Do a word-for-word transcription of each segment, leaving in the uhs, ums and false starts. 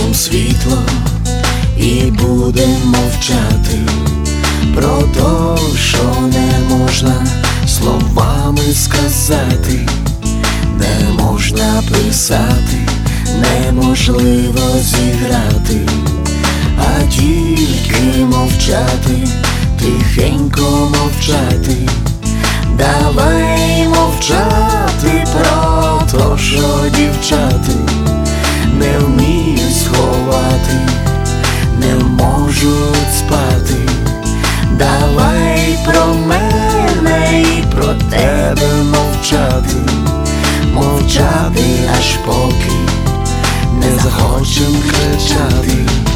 Вимкнем світло і будем мовчати про то, що не можна словами сказати, не можна писати, неможливо зіграти, а тільки мовчати, тихенько мовчати. Давай мовчати про то, що дівчати не вміють сховати, не можуть спати. Давай про мене і про тебе мовчати, мовчати, аж поки не захочем кричати.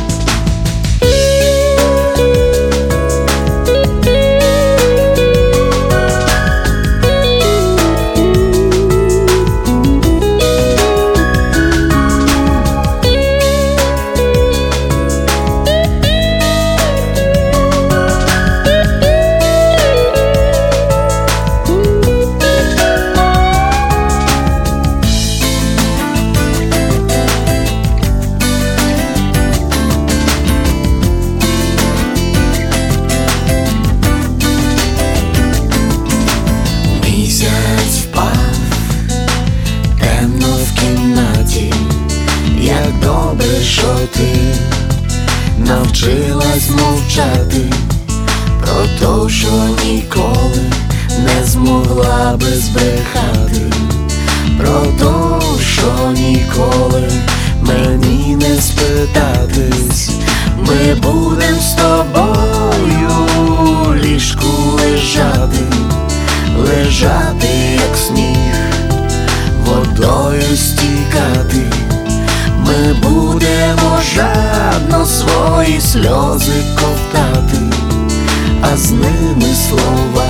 Місяць впав, темно в кімнаті. Як добре, що ти навчилась мовчати про то, що ніколи не змогла би збрехати, про то, що ніколи мені не спитатись. Ми будем з тобою в ліжку лежати, лежати, як сніг, водою стікати. Ми будемо жадно свої сльози ковтати, а з ними слова,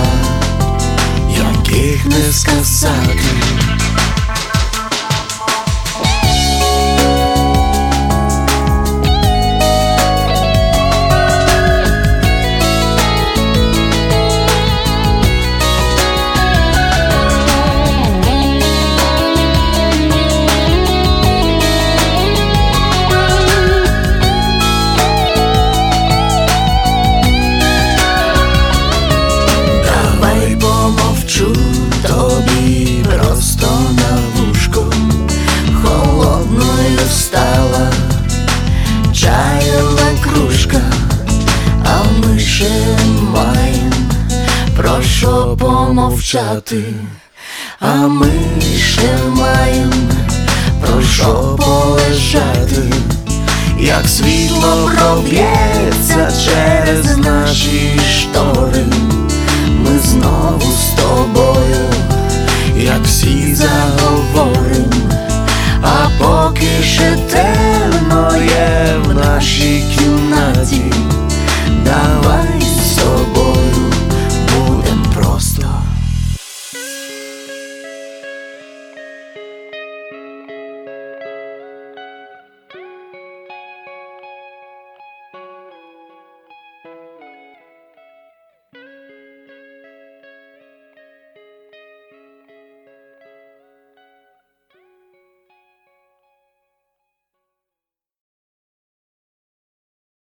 яких не сказати. Тобі просто на вушко, холодною стала чаєва кружка, а ми ще маєм про що помовчати, а ми ще маєм про що полежати. Як світло проб'ється через наші штори, ми знову з тобою